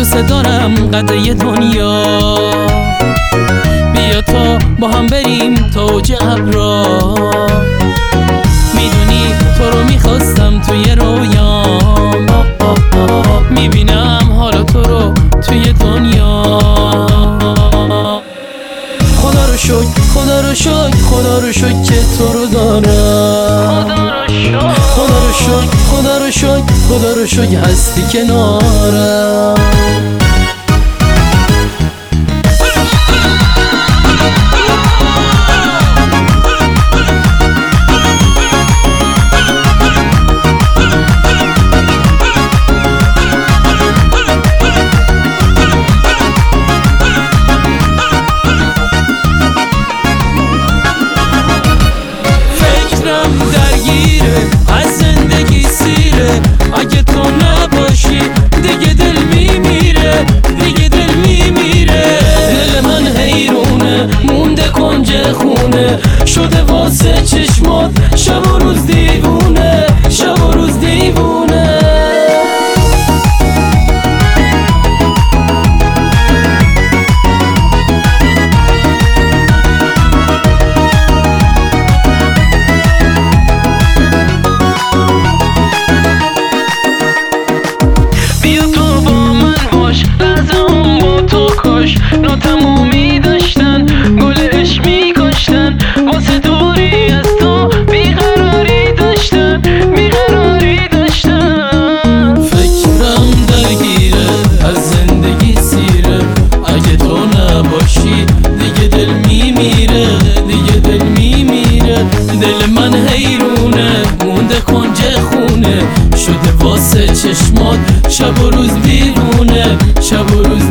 دوست دارم قطعه دنیا، بیا تا با هم بریم تا اوج ابرا. میدونی تو رو میخواستم توی رویام، میبینم حالا تو رو توی دنیا. خدا رو شکر، خدا رو شکر، خدا رو شکر که تو رو دارم. خدا رو شکر، خدا رو شکر، خدا رو شکر هستی کنارم. درگیره از زندگی سیره، اگه تو نباشی دیگه دل میمیره، دیگه دل میمیره. دل من حیرونه مونده کنج خونه، شده واسه چشمات شب و روز دیوونه، شب و روز دیوونه. ناتمامی داشتن گل عشق میکاشتن، واسه دوری از تو بیقراری داشتن، بیقراری داشتن. فکرم درگیره از زندگی سیره، اگه تو نباشی دیگه دل میمیره، دیگه دل میمیره. دل من حیرونه مونده کنج خونه، شده واسه چشمات شب و روز دیوونه، شب و روز